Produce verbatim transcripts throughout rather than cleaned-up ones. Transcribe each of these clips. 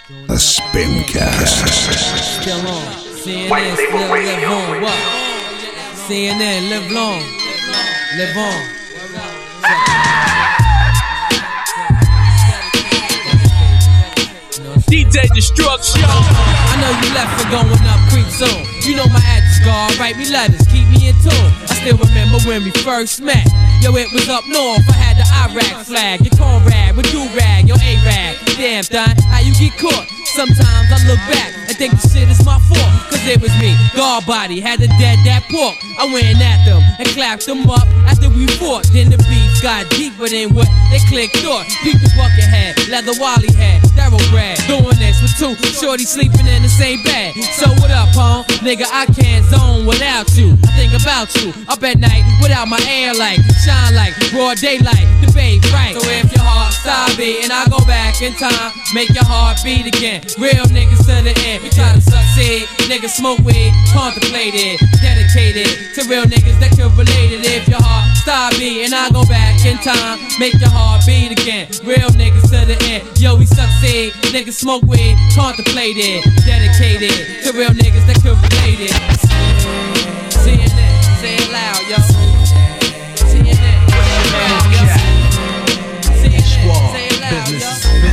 The Spincast. Still on. C N N, still live on. What? C N N, live long. Live on. D J Destruction. I know you left for going up creep soon. You know my address, God. Write me letters, keep me in tune. I still remember when we first met. Yo, it was up north. I had the Iraq flag. Your cornrag with do-rag, your A-rag. Damn, son, how you get caught? Sometimes I look back and think the shit is my fault. Cause it was me, guard body, had to dead that pork. I went at them and clapped them up after we fought. Then the beef got deeper than what they clicked thought. People bucket head, leather wally head, thoroughbred. Doing this with two shorty sleeping in the same bed. So what up, home? Nigga, I can't zone without you. I think about you up at night without my air light. Shine like broad daylight, the babe right. So if your heart stop beating, I go back in time, make your heart beat again. Real niggas to the end, we try to succeed. Niggas smoke weed, contemplated, dedicated to real niggas that can relate it. If your heart stop beating, I go back in time, make your heart beat again. Real niggas to the end, yo, we succeed. Niggas smoke weed, contemplated, dedicated to real niggas that can relate it. C N N, say it loud, yo. C N N, say it loud, yo. C N N, say it loud, yo.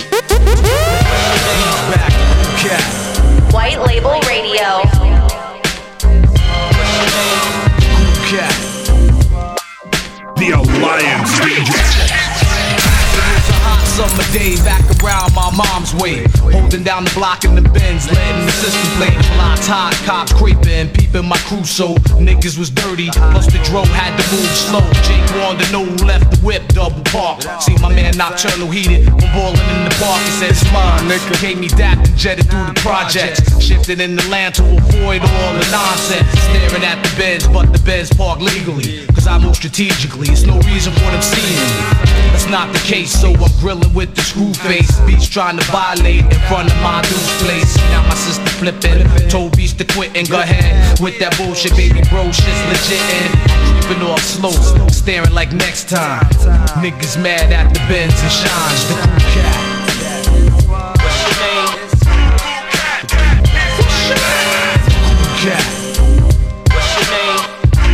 White Label Radio. The Alliance D J. Summer day back around my mom's way, holding down the block in the Benz, letting the system play. Blocks hot, cops creeping, peeping my crew, so niggas was dirty. Plus the dro had to move slow. Jake wanted to know who left the whip, double park. See my man Nocturnal heated, when ballin' in the park. He said, "It's mine." Nigga gave me that and jetted through the projects, shifted in the land to avoid all the nonsense. Staring at the beds, but the beds park legally, cause I move strategically. It's no reason for them seeing me. That's not the case, so I'm grilling with the screw face. Beats trying to violate in front of my dude's place. Now my sister flipping, told Beats to quit and go ahead with that bullshit, baby bro, shit's legit and creeping off slow, staring like next time. Niggas mad at the Benz and shines. The cool cat. What's your name? Cool cat. What's your name?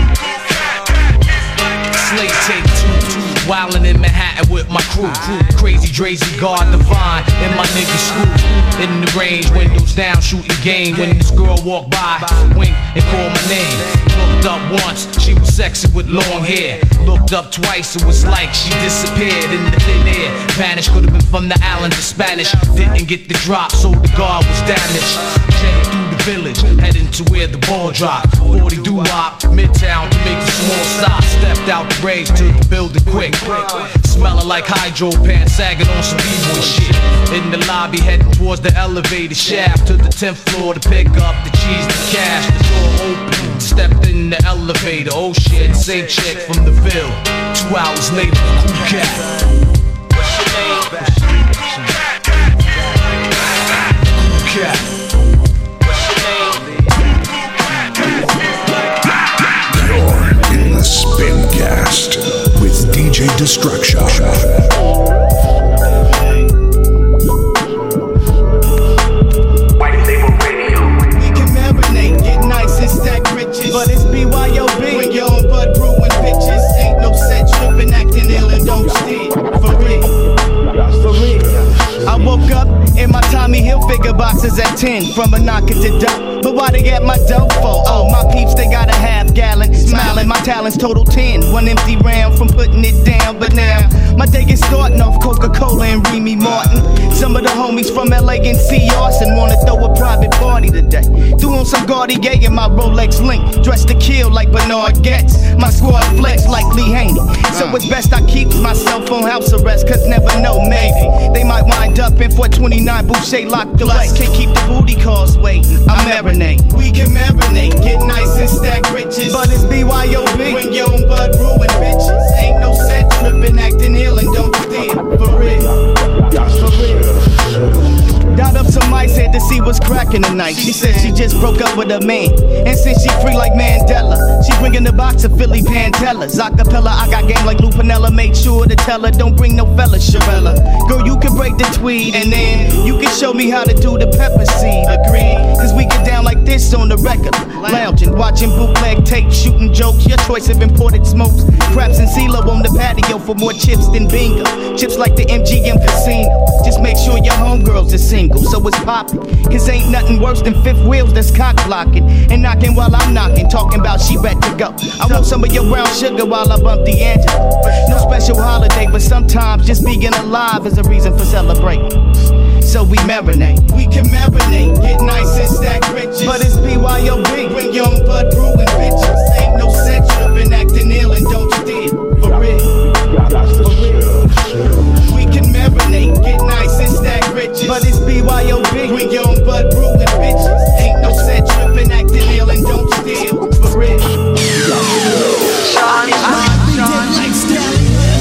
Slate take two, two. Wildin' in Manhattan with my crew. Crazy Drazy, God divine, in my nigga school. In the range, windows down, shooting game. When this girl walked by, wink and called my name. Looked up once, she was sexy with long hair. Looked up twice, it was like she disappeared in the thin air. Vanished, could've been from the islands of Spanish. Didn't get the drop, so the guard was damaged. Jetted through the village, heading to where the ball dropped. forty doo-wop, midtown to make a small stop. Stepped out the rage to the building quick. Smelling like hydro pants, sagging on some b-boy shit. In the lobby, heading towards the elevator shaft to the tenth floor to pick up the cheese, the cash. The door open, stepped in the elevator. Oh shit, same chick from the Ville. Two hours later, the cool cat. What's your name? Cool cat. You're in the Spincast with D J Destruction. But it's B Y O B. Bring your own Bud Brewing bitches. Ain't no set trippin', acting ill and don't steer. For real. For real. I woke up in my Tommy Hilfiger boxes at ten. From a knock to dope. But why they get my dope for? Oh, my peeps, they got a half gallon. Smiling, my talents total ten. One empty round from putting it down. But now, my day is starting off Coca-Cola and Remy Martin. Some of the homies from L A and C. Austin wanna throw a private party today. Threw on some Cartier and my Rolex link. Dressed to kill like Bernard Getz. My squad flex like Lee Haney. So it's best I keep myself on house arrest, cause never know, maybe they might wind up in four twenty-nine Boucher locked away. Can't keep the booty calls waiting. I marinate. We can marinate, get nice and stack riches. But it's B Y O B. Bring your own Bud Brewing bitches. Ain't no set trippin', acting ill and don't steer. For real. For real. Dialed up some mice, had to see what's cracking tonight. She said she just broke up with a man, and since she free like Mandela, she bringing the box of Philly Pantellas. Acapella, I got game like Lou Pinella. Made sure to tell her, don't bring no fella Sharella. Girl, you can break with the tweed. And then you can show me how to do the pepper seed. Agreed? Cause we get down like this on the record. Lounging, watching bootleg tape, shooting jokes. Your choice of imported smokes. Craps and CeeLo on the patio for more chips than bingo. Chips like the M G M Casino. Just make sure your homegirls are single, so it's poppin'. Cause ain't nothing worse than fifth wheels that's cock blocking. And knocking while I'm knocking, talking about she bet to go. I want some of your brown sugar while I bump the Angela. No special holiday, but sometimes just being alive is a reason for celebrating. So we marinate, we can marinate, get nice and stack riches. But it's B Y O B, bring your own Bud brewing bitches. Ain't no set trippin', acting ill and don't steer. For real, for real. We can marinate, get nice and stack riches. But it's B Y O B, bring your own Bud brewing bitches. Ain't no set trippin', acting ill and don't steer. For real. Sean, Sean, lifestyle,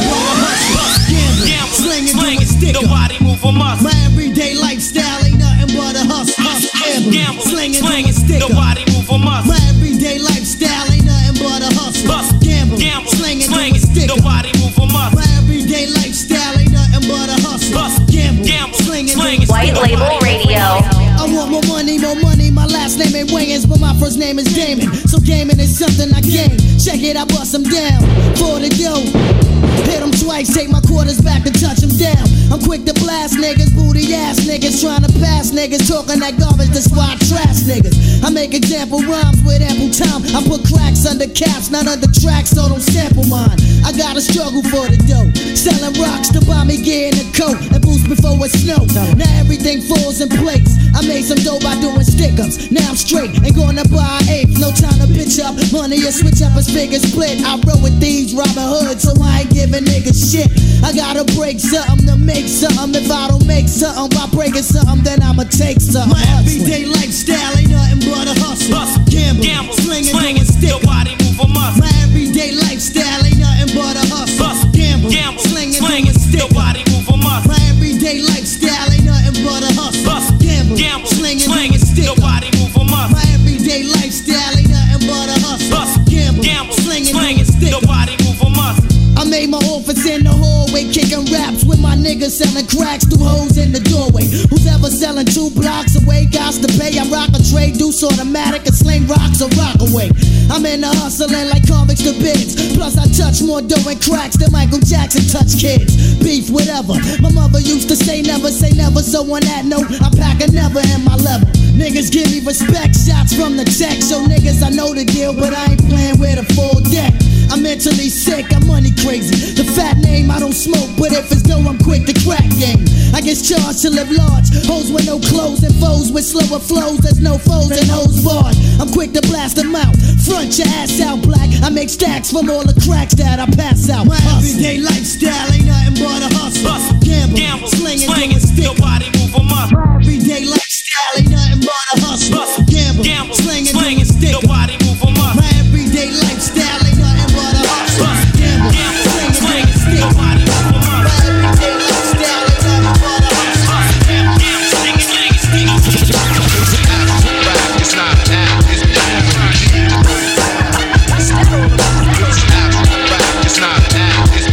gambling, slinging, doing stick. Nobody move from us. My everyday lifestyle ain't nothing but a hustle. Gambling, slinging, doing stick. Nobody move from us. My everyday lifestyle ain't nothing but a hustle. Gambling, slinging, doing stick. Nobody move from us. My everyday lifestyle ain't nothing but a hustle. Gambling, slinging, doing stick. White Label Radio. I want more money, more money. My last name ain't Wayans, but my first name is Damon. So gaming is something I gain. Check it, I bust them down for the dough. Hit them twice, take my quarters back and touch them down. I'm quick to blast niggas, booty ass niggas, trying to pass niggas, talking that garbage, that's why I trash niggas. I make example rhymes with ample time. I put cracks under caps, not under tracks, so don't sample mine. I gotta struggle for the dough, selling rocks to buy me gear in a coat and boost before it snows. Now everything falls in place. I made some dough by doing stick-ups. Now I'm straight, ain't gonna buy an eighth. No time to bitch up, money or switch up as figures split. I roll with thieves, Robin Hood, so I ain't giving niggas shit. I gotta break something to make something. If I don't make something by breaking something, then I'ma take something. My everyday lifestyle ain't nothing but a hustle. Hustle, gamble, gamble, slinging, slinging, stick. Nobody move from us. My everyday lifestyle ain't nothing but a hustle. Hustle, gamble, gamble, slinging, slinging, stick. Nobody move from us. My everyday lifestyle ain't nothing but a hustle. Hustle, gamble, gamble, slinging, slinging, stick. Nobody move from us. My everyday lifestyle ain't nothing but a hustle. Hustle, gamble, gamble, slinging, slinging, stick. Nobody move from us. I made my office in the hallway, kicking raps with my niggas selling cracks through holes in the doorway. Who's ever selling two blocks away? Gots to pay. I rock a trade, deuce automatic, and sling rocks or rock away. I'm in the hustling like convicts to bids. Plus I touch more dough and cracks than Michael Jackson touch kids. Beef, whatever. My mother used to say never say never, so on that note, I pack a never in my level. Niggas give me respect, shots from the tech. So niggas, I know the deal, but I ain't playing with a full deck. I'm mentally sick, I'm money crazy. The fat name, I don't smoke, but if it's dough, I'm quick to crack game. I get charged to live large. Hoes with no clothes and foes with slower flows. There's no foes and hoes barred. I'm quick to blast them out. Front your ass out, black. I make stacks from all the cracks that I pass out. My everyday lifestyle ain't nothing but a hustle. Hustle, gamble, gamble, slinging, slinging, stick. Nobody move from us. My everyday lifestyle ain't nothing but a hustle. Hustle, gamble, gamble, slinging, slinging, stick. Nobody move from us. My everyday lifestyle ain't nothing but a hustle. Hustle, gamble, gamble, slinging, slinging, stick. Nobody move from us. My everyday lifestyle ain't nothing but a hustle. Hustle, gamble, gamble, slinging, slinging, stick. It's not an act, it's it's not an act, it's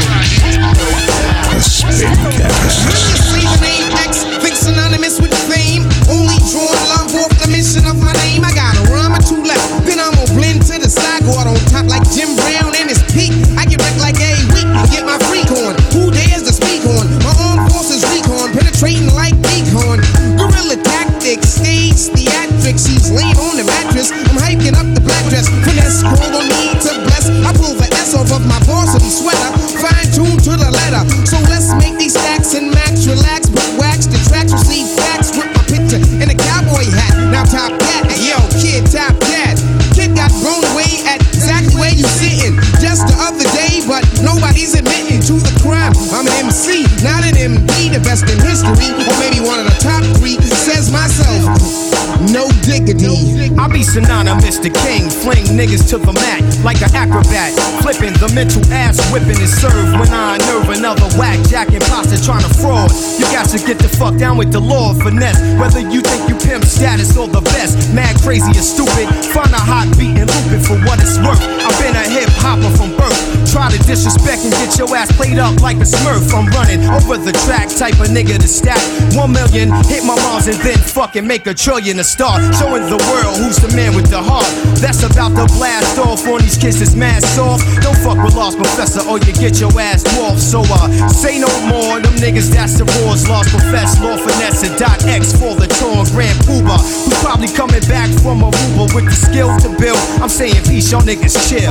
The Spamcast. Name X, fix synonymous with fame. Only drawing love off the mission of my name. I got a rhyme or two left, then I'm gonna blend to the side. Guard on top like Jim Brown in his peak. I get wrecked like a week and get my freak on. Who dares to speak on? My armed forces recon, penetrating like decon. Guerrilla tactics, stage theatrics. He's laying on the mattress. I'm hiking up the black dress. Finesse, call on me to bless. I pull the S off of my varsity sweater. Fine tuned to the letter. So let's make these stacks and max relax, but wax the tracks. Receive facts with my picture in a cowboy hat. Now top that, and yo, kid, top that. Kid got blown away at exactly where you sitting. Just the other day, but nobody's admitting to the crime. I'm an M C, not an M D, the best in history, or maybe one of the top three. Says myself, no diggity. I'll be synonymous to king, fling niggas to the mat like an acrobat. Flipping the mental ass whipping is served when I unnerve another whack jack imposter trying to fraud. You got to get the fuck down with the law of finesse. Whether you think you pimp status or the best, mad, crazy, or stupid, find a hot beat and loop it for what it's worth. I've been a hip hopper from birth. Try to disrespect and get your ass played up like a smurf. I'm running over the track, type of nigga to stack one million, hit my moms and then fucking make a trillion to start. Showing the world who's the man with the heart. That's about to blast off on these kids that's mad soft. Don't fuck with Lost Professor or you get your ass dwarfed. So uh, say no more, them niggas that's the wars. Lost Professor, Law Finesse, and Dot X for the torn Grand Pooba. Who's probably coming back from Aruba with the skill to build. I'm saying peace, y'all niggas chill.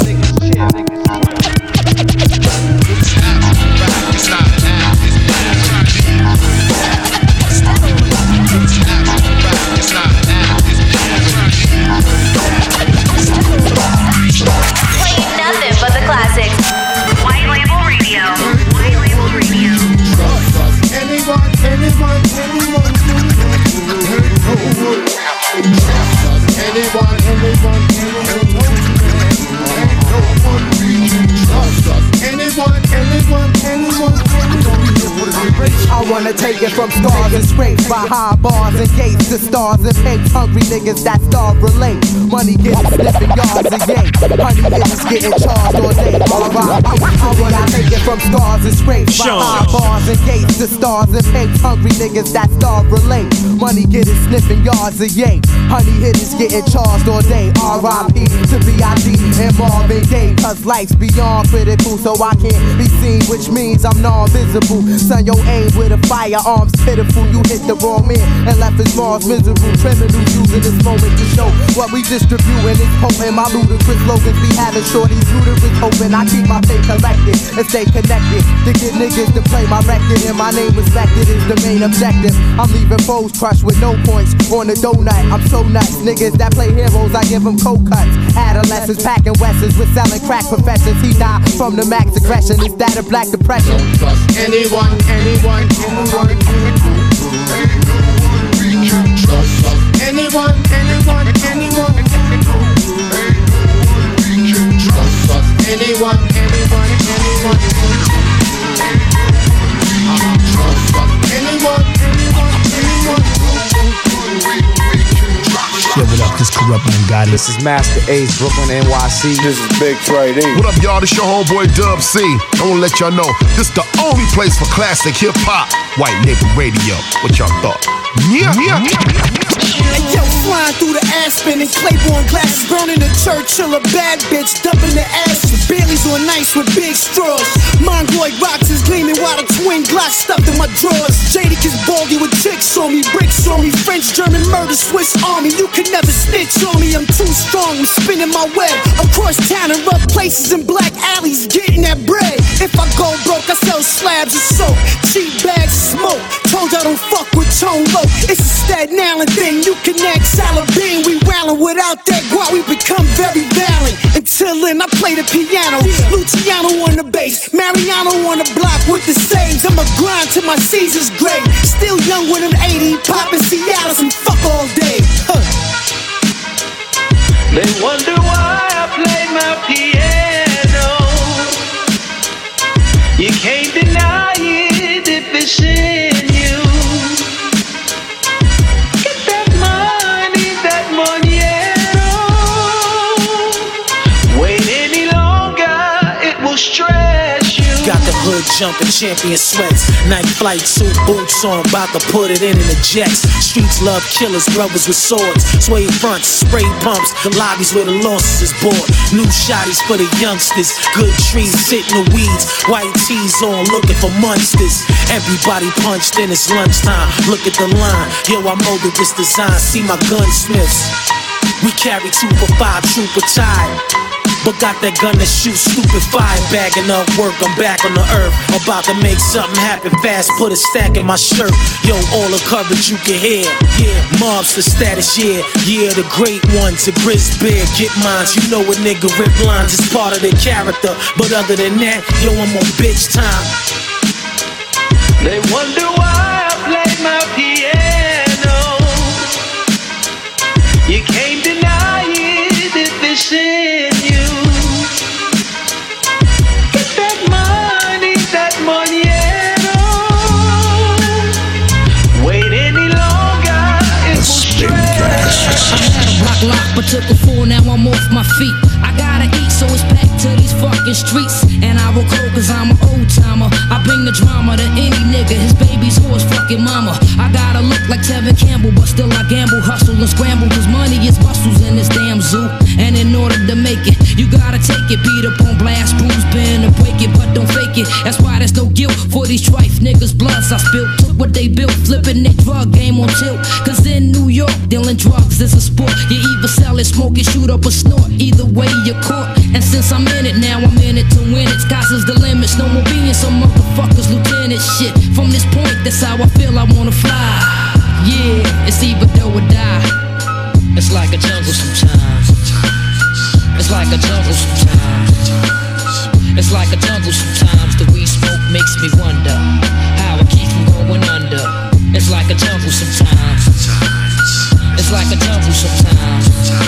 It's not an app, it's an app. It's not an app, it's Playing nothing but the classics. White Label Radio. White Label Radio. Anyone, anyone, anyone, anyone, anyone, anyone, anyone, anyone, anyone, I wanna take it from scars and scrapes by high bars and gates to stars and pigs. Hungry niggas that starve relate. Money getting sniffing yards and yanks. Honey niggas getting charged all day. Alright, I wanna take it from scars and scrapes by high bars and gates to stars and pigs. Hungry niggas that starve relate. Money getting sniffing yards and yanks. Honey hitters getting charged all day. R I P to B I G and Marvin Gaye. Cause life's beyond critical, so I can't be seen, which means I'm non-visible. Son, yo aim with a firearm's pitiful. You hit the wrong man and left his Mars miserable. Criminals using this moment to show what we distribute, and it's potent. My ludicrous slogans be having shorties uterus open. I keep my faith collected and stay connected to get niggas to play my record, and my name respected is the main objective. I'm leaving foes crushed with no points on the donut. I'm so nuts, niggas that play heroes, I give them cold cuts. Adolescents packing westerns with selling crack professions. He died from the max aggression. Is that a black depression? don't trust anyone, anyone, anyone, anyone, anyone, anyone, anyone, anyone, anyone, anyone, anyone, Yo, what up? This Corrupt Bugatti. This is Master Ace, Brooklyn, N Y C. This is Big Friday. What up, y'all? This your homeboy Dub C. I wanna let y'all know this the only place for classic hip hop. White Label Radio. What y'all thought? Yeah, yeah. Hey, yo, flying through the Aspen and Claiborne glasses, burning the Churchill, a bad bitch, dumping the ashes. Bailey's on ice with big straws. Mongoloid rocks is gleaming while the twin Glocks stuffed in my drawers. Jadakiss Baldy with chicks on me, bricks on me, French, German murder, Swiss Army. You can never snitch on me, I'm too strong. I'm spinning my web across town and rough places in black alleys, getting that bread. If I go broke, I sell slabs of soap, cheap bags of smoke. Told y'all don't fuck with Tone Loc. It's a Staten Island thing. You can act Salabine. We wildin' without that guap. We become very valiant. Until then, I play the piano. Luciano on the bass, Mariano on the block with the saves. I'ma grind till my season's great. Still young with them eighty, poppin' Cialis and fuck all day. Huh. They wonder why I play my piano. You can't deny it if it's in you. Get that money, that moneyero. Wait any longer, it will stress you. Got the hood jumping, champion sweats. Night flight suit, boots on, about to put it in in the jets. Streets love killers, brothers with swords. Sway fronts, spray pumps, the lobbies where the losses is bought. New shotties for the youngsters. Good trees, sit in the weeds. White tees on, looking for monsters. Everybody punched in, it's lunchtime. Look at the line, yo, I molded this design. See my gunsmiths. We carry two for five, trooper tied. But got that gun that shoots stupid fire. Bagging up work, I'm back on the earth. About to make something happen fast. Put a stack in my shirt. Yo, all the coverage you can hear. Yeah, mobs the status, yeah. Yeah, the great ones, the Grizz Bear. Get mines, you know a nigga rip lines. It's part of their character. But other than that, yo, I'm on bitch time. They wonder why I play my piano. You can't deny it if it's in you. Get that money, that moneyero. Wait any longer, it will stress. I had a block lock, but took a fall, now I'm off my feet. I gotta eat, so it's back to these fuck living streets, and I will cold cause I'm an old timer. I bring the drama to any nigga, his baby's horse fucking mama. I gotta look like Tevin Campbell, but still I gamble, hustle and scramble, cause money is muscles in this damn zoo. And in order to make it, you gotta take it. Beat up on blast, bruise, bend or break it, but don't fake it. That's why there's no guilt for these trife niggas' bloods I spilled. Took what they built, flipping their drug game on tilt. Cause in New York, dealing drugs is a sport. You either sell it, smoke it, shoot up or snort. Either way, you're caught. And since I'm in it now, I'm in it to win it. Skies is the limits, no more being some motherfuckers lieutenant shit. From this point, that's how I feel I wanna fly. Yeah, it's either do or die. It's like a jungle sometimes. It's like a jungle sometimes. It's like a jungle sometimes. The weed smoke makes me wonder how I keep from going under. It's like a jungle sometimes. It's like a jungle sometimes.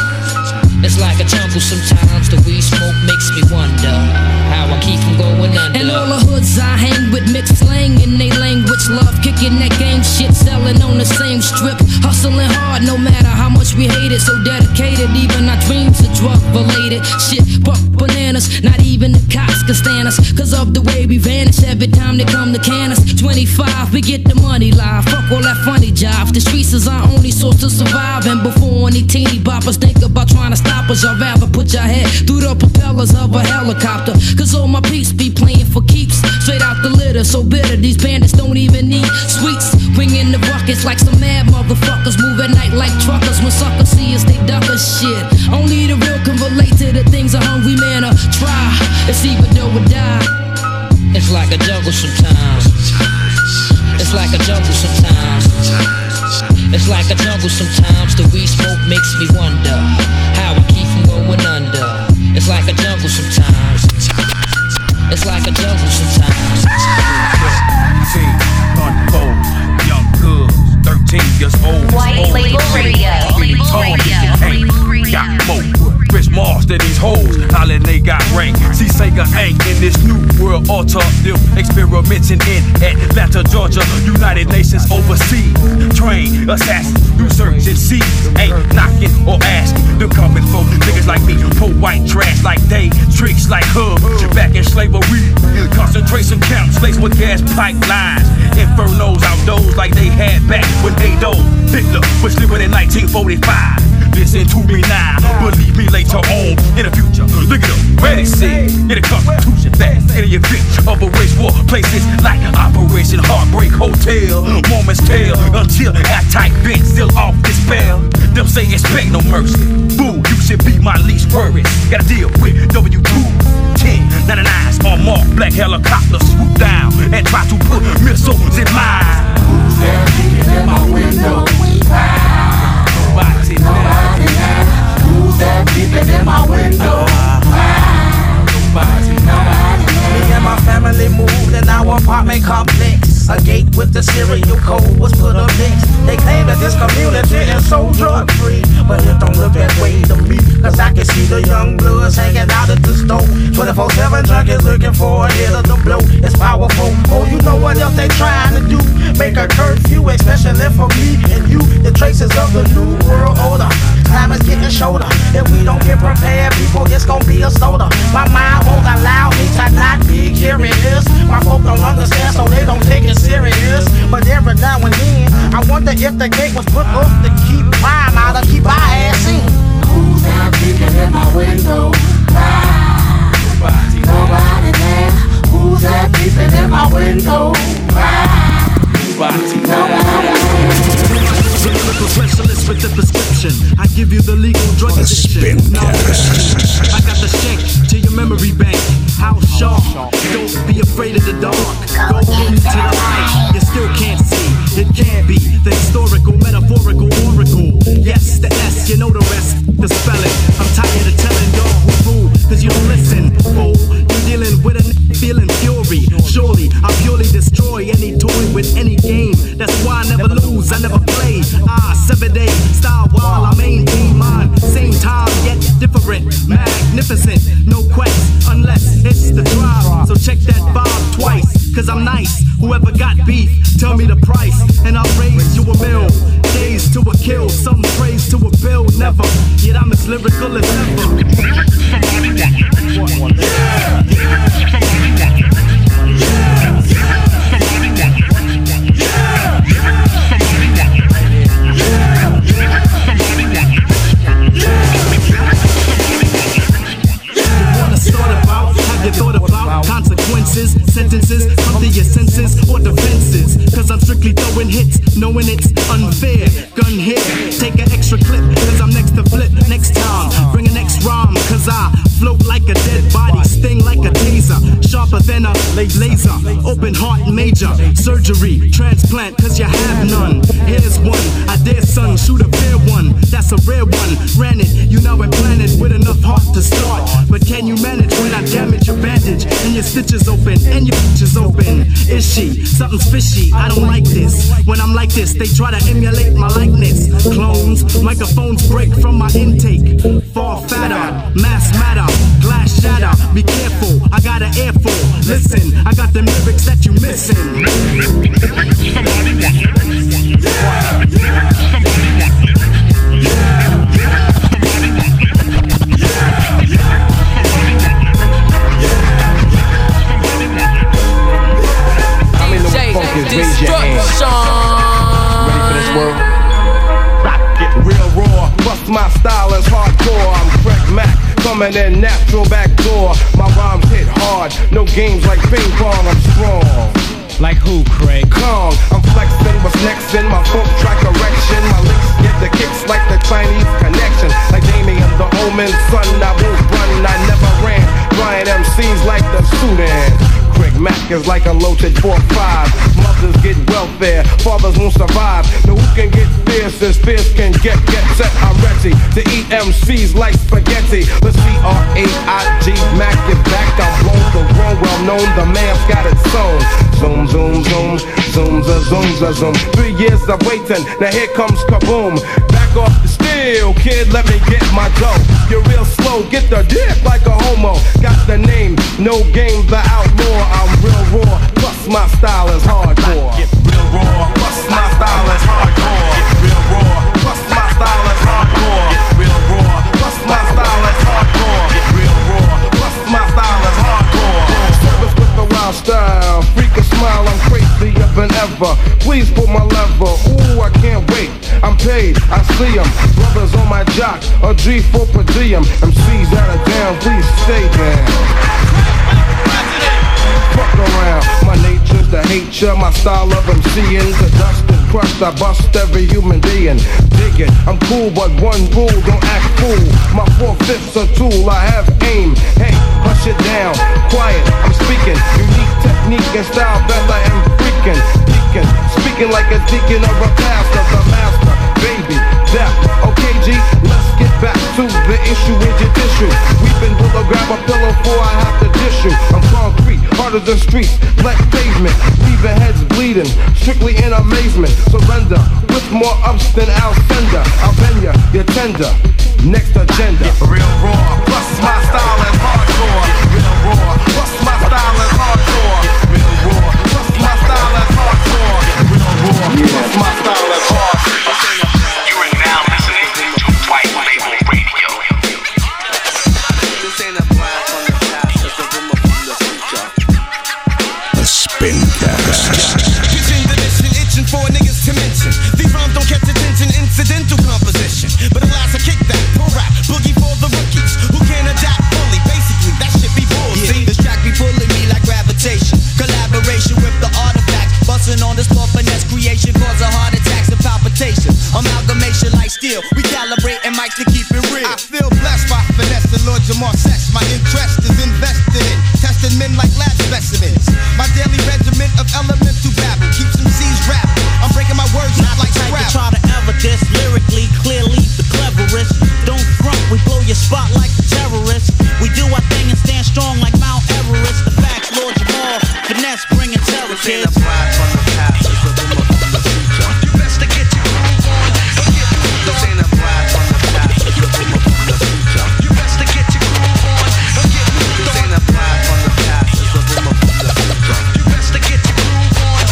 It's like a jungle sometimes. The weed smoke makes me wonder how I keep from going under. And all the hoods I hang with mix slang in they language. Love kicking that gang shit, selling on the same strip. Hustling hard no matter how much we hate it. So dedicated, even our dreams are drug related. Shit, buck bananas, not even the cops can stand us. Cause of the way we vanish every time they come to can us. twenty-five, we get the money live. Fuck all that funny jobs. The streets is our only source to survive. And before any teeny boppers think about trying to stop us, I'd rather put your head through the propellers of a helicopter. Cause all my peeps be playing for keeps. Straight out the litter, so bitter. These bandits don't even need sweets. Bringing the buckets like some mad motherfuckers. Move at night like truckers. When suckers see us, they duck us shit. Only the real can relate to the things a hungry man uh, try. It's either do or die. It's like a jungle sometimes. It's like a jungle sometimes. It's like a jungle sometimes. The weed smoke makes me wonder how I keep from going under. It's like a jungle sometimes. It's like a jungle sometimes. Unfold, young girls, thirteen years old. White Label Radio. Label Radio. Got more. Chris Mars to these hoes, hollin' they got rank. See Sega ain't in this new world order. Them experimenting in Atlanta, Georgia. United Nations overseas. Train assassins, insurgencies. Ain't knocking or asking. They're coming for niggas like me. Pull white trash like they, tricks like Hub. Back in slavery, concentration camps laced with gas pipelines. Infernos outdoors like they had back when they dove. Hitler was living in nineteen forty-five. Listen to me now, believe me later on in the future. Look it up, where they say in the Constitution that in the event of a race war, places like Operation Heartbreak Hotel, moments tell until that tight bench still off this spell. Them say expect no mercy. Boo, you should be my least worries. Gotta deal with W two ten ninety-nines on mark, black helicopters swoop down and try to put missiles in mine. Who's there peeking in my window? Nobody now. Who's that peeping in my window? Nobody now. Me and my family moved in our apartment complex. A gate with the serial code was put up next. They claim that this community is so drug free, but it don't look that way to me. Cause I can see the young bloods hanging out at the store. twenty-four seven junkies looking for a hit of the blow. It's powerful. Oh, you know what else they trying to do? Make a curfew, especially for me and you. The traces of the new world order. Time is getting shorter. If we don't get prepared, people, it's gonna be a soda. My mind won't allow me to not be curious. My folk don't understand, so they don't take it serious. But every now and then, I wonder if the gate was put up to keep crime out or keep our ass in. Who's that peeking in my window? Nobody, nobody there. Who's that peeping in my window? Nobody, nobody. Lyrical specialist with the prescription. I give you the legal drug addiction. I got the shank to your memory bank. How sharp? Don't be afraid of the dark. Go into the light. You still can't see. It can't be the historical, metaphorical oracle. Yes, the S, you know the rest. The spelling. I'm tired of telling y'all who rule, cause you don't listen. Fool, you're dealing with a n- feeling fury. Surely I purely destroy any toy with any game. That's why I never lose, I never play. Ah, seven day style while I maintain mine. Same time yet different, magnificent. No quest unless it's the drive. So check that vibe twice, cause I'm nice. Whoever got beef, tell me the price, and I'll raise you a mill. Days to a kill, some praise to a bill, never. Yet I'm as lyrical as ever. You thought about consequences, sentences, come to your senses or defenses. Cause I'm strictly throwing hits, knowing it's unfair. Gun here, take an extra clip, cause I'm next to flip next time. Bring an next rhyme, cause I float like a dead body, sting like a taser, sharper than a laser. Open heart major, surgery, transplant, cause you have none. Here's one, I dare son, shoot a fair one, that's a rare one. Granted, you now implanted with enough heart to start, but can you manage when I damage your bandage and your stitches open and your stitches open? Is she something's fishy? I don't like this. When I'm like this, they try to emulate my likeness. Clones, microphones break from my intake. Fall fatter, mass matter, glass shatter. Be careful, I got an earful. Listen, I got the lyrics that you missing. Somebody wants it. Yeah, yeah. Somebody wants it. Yeah, yeah. Somebody wants it. Yeah, yeah. Destruction. Ready for this world? Real raw, bust my style is hardcore. I'm Craig Mack, coming in natural backdoor. My rhymes hit hard, no games like ping pong. I'm strong. Like who, Craig? Kong, I'm flexing, what's next in my folk track erection. My licks get the kicks like the Chinese connection. Like Damien, the Omen son, I won't run, I never ran. Brian M Cs like the Sudan. Craig Mack is like a loaded four five. Mothers get welfare, fathers won't survive. Now who can get fierce as fierce can get, get set. I'm ready to eat M Cs like spaghetti. Let's see R A I G, Mac is back. I'm blown, the wrong, well known, the man's got it sewn. Zoom, zoom, zoom, zoom, zoom, zoom, zoom, zoom. Three years of waiting, now here comes kaboom. Back off the steel, kid, let me get my dough. You're real slow, get the dick like a homo. Got the name, no game, the outlaw. I'm real raw, plus my style is hardcore. Get real raw, plus my style is hardcore. Get real raw, plus my style is hardcore. Get real raw, plus my style is hardcore. Get real raw, plus my style is hardcore. Service with the wild style, freak a smile, I'm crazier than ever. Please pull my lever, ooh, I can't wait. I'm paid, I see them. Brothers on my jock, a G four per diem. M Cs that are down, please stay down. Fuck around, my nature's to hate ya. My style of MCing, the dust and crust. I bust every human being. Dig it, I'm cool, but one rule, don't act fool. My four fifths a tool, I have aim. Hey, hush it down, quiet, I'm speaking. Unique technique and style that I am freaking. Deacon, speaking like a deacon or a pastor. The master, baby, death. Okay, G, let's get back to the issue with your tissue. Weeping, will I grab a pillow before I have to dish you? I'm concrete, harder than streets, black pavement, leaving heads bleeding, strictly in amazement. Surrender with more ups than I'll sender. I'll bend ya, you're tender. Next agenda. Get real raw, plus my style is hardcore. Get real raw, plus my style is hardcore. Get real raw, plus my style is hardcore. Get real raw, plus my style is hardcore. You are now listening to White Label Radio. This ain't a blast on the past, it's a rumor from the future. The Spincast. Pitching the mission, itching for niggas to mention. These rhymes don't catch attention, incidental composition. But alas, I kick that, pro rap, boogie for the rookies who can't adapt fully. Basically, that shit be bull. Yeah, See, this track be pulling me like gravitation. Collaboration with the artifacts. Busting on this pop finesse creation, cause a heart attacks and palpitation. Amalgamation like steel, recalibrating mics to keep it real. I feel blessed by finesse and Lord Jamar Sex. My interest is invested in testing men like lab specimens. My daily regiment of elemental babble keeps them C's rapping. I'm breaking my words Not like the type to scrap. try to ever diss lyrically, clearly the cleverest. Don't front, we blow your spot like the terrorists. We do our thing and stand strong like Mount Everest. The facts, Lord Jamal, finesse bringing terror, kids. This ain't a blast on the past, it's a rumor from the future. You best to get your groove on. This ain't a blast on the past, it's a rumor from the future. You best to get your groove on. This ain't a blast on the past, it's a rumor from the future. You best to get your groove on.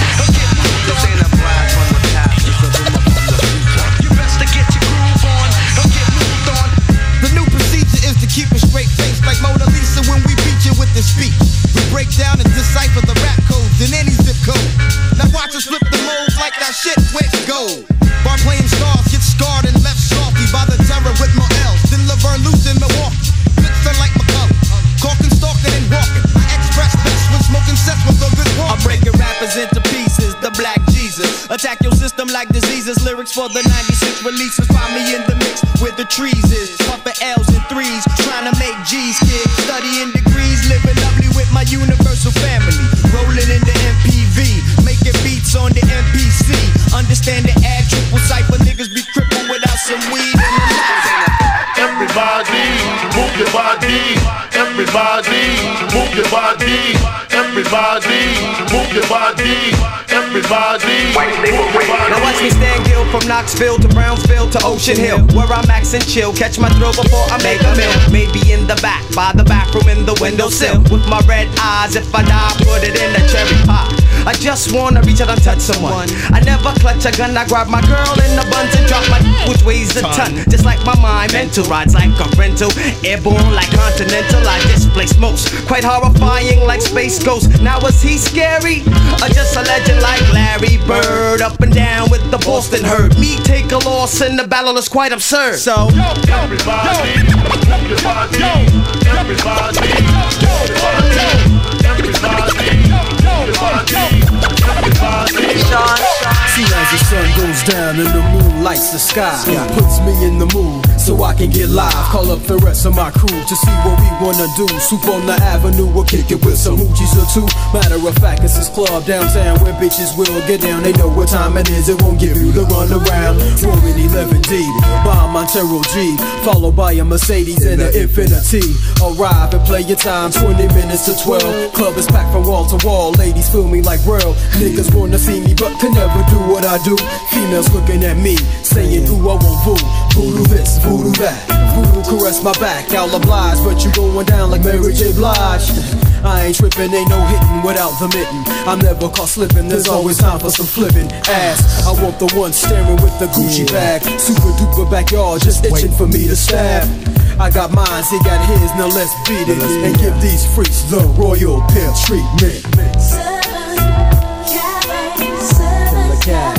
my shit went gold. Bar playing stars get scarred and left salty by the terror with my L's. Then Laverne loose in Milwaukee. Good feel like McCullough. Talking, stalking, and walking. I express best when smoking sets with a good walk. I'm breaking rappers into pieces, the black Jesus. Attack your system like diseases. Lyrics for the ninety-six releases. Find me in the mix where the trees is. Pumping L's and threes, trying to make G's, kid. Studying degrees, living lovely with my universal family. Rolling in the M P V, making beats on the M P C. Understand the ad triple cypher, niggas be crippled without some weed in the night. Everybody, move your body. Everybody, move your body. Everybody, move your body. Everybody, move your body. Now watch me stand gill from Knoxville to Brownsville to Ocean Hill, where I'm max and chill. Catch my thrill before I make a meal. Maybe in the back, by the bathroom in the windowsill. With my red eyes, if I die, put it in a cherry pie. I just wanna reach out and touch someone. I never clutch a gun, I grab my girl in the buns and drop my which weighs a ton. Just like my mind, mental rides like a rental. Airborne like Continental, I displace most. Quite horrifying like Space Ghost. Now is he scary? Or just a legend like Larry Bird? Up and down with the Boston herd. Me take a loss in the battle is quite absurd. So everybody, move your body. Everybody, move your body. Everybody, move your body. See, as the sun goes down and the moon lights the sky, it puts me in the mood so I can get live. Call up the rest of my crew to see what we wanna do. Swoop on the avenue, we'll kick it with some hoochies or two. Matter of fact, it's this club downtown where bitches will get down. They know what time it is, it won't give you the run around. Roaring eleven deep, by Montero G, followed by a Mercedes and an Infinity. Arrive and play your time, twenty minutes to twelve. Club is packed from wall to wall, ladies feel me like real. Niggas wanna see me but can never do what I do. Females looking at me, saying ooh I want voodoo. Voodoo this, voodoo that, voodoo caress my back. I'll oblige, but you going down like Mary J. Blige. I ain't tripping, ain't no hitting without the mitten. I'm never caught slipping, there's always time for some flipping ass. I want the one staring with the Gucci bag. Super duper backyard, just itching for me to stab. I got mine, he got his, now let's beat it and give these freaks the royal pimp treatment. Cat.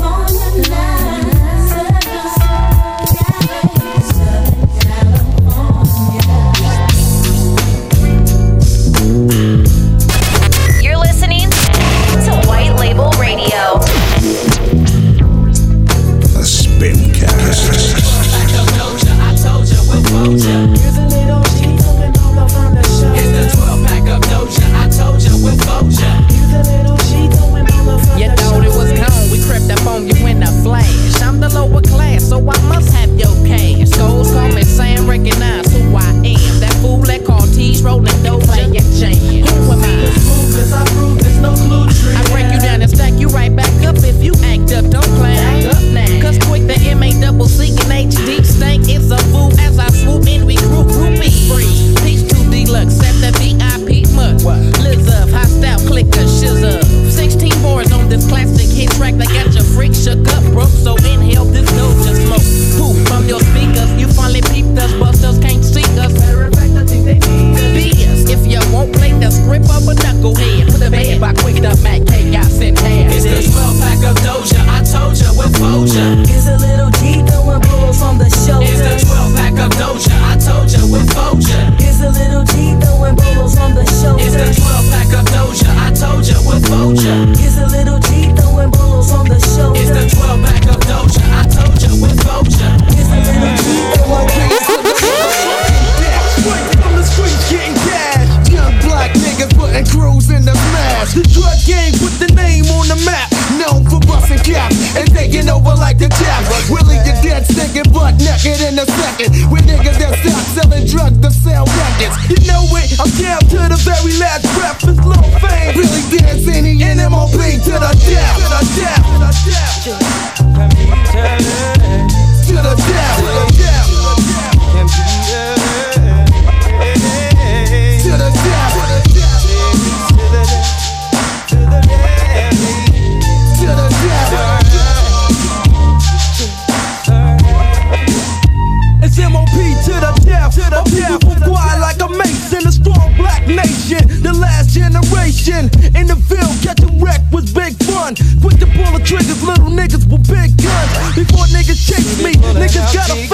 You're listening to White Label Radio. The Spincast. I told you with Foja. Here's a little G coming all around the show. It's the twelve pack of Doja. I told you with Foja. Here's a little G coming all around you the show. You thought it was gone, we crept up on you in a flash. I'm the lower class, so I must have your cash. Goals call me Sam, recognize who I am. That fool that called T's rolling dope, play your jam. Who am I? Cause I prove there's no clue tree. I break you down and stack you right back up if you act up, don't play. Cause quick the M A double C and H D stank is a fool as I swoop in, we group groupie free. Peace to deluxe at the V I P mud. Liz up, hostile clicker, shiz up. sixteen boards on this classic hit track that got your freak shook up, broke. So inhale this Doja smoke. Poof from your speakers, you finally peeped us, busters can't see us. Matter of fact, I think they need us. If you won't play the script of a knucklehead, put a bed by quick the Mac chaos in hand. It's the twelve pack of Doja. I told you with Foja. It's a little G throwing bullets on the shoulder. It's the twelve pack of Doja. I told you with Foja. It's a little G throwing bullets on the shoulder. It's the twelve pack of Doja. I told you with Foja. It's a little G throwing bullets on the shoulder. It's the twelve pack of Doja. I told you with Foja. It's a little G throwing bullets on the shoulder. Straight from the streets getting cash. Young black niggas putting crews in the mask. The drug game put the name on the map. Known for busting caps and taking over like the Jap. Willie, you dead stinking butt naked in a second. With niggas that stop selling drugs to sell records. You know it, I'm down to the very last breath. It's low fame. Really dancing in M O P to the death. To the death. To the death. To the death. To the death. It's M O P to the death, to the death. Quiet like a mace in a strong black nation. The last generation in the field, catching wreck was big fun. Quick to pull the triggers, little big guns. Before niggas chase me, niggas gotta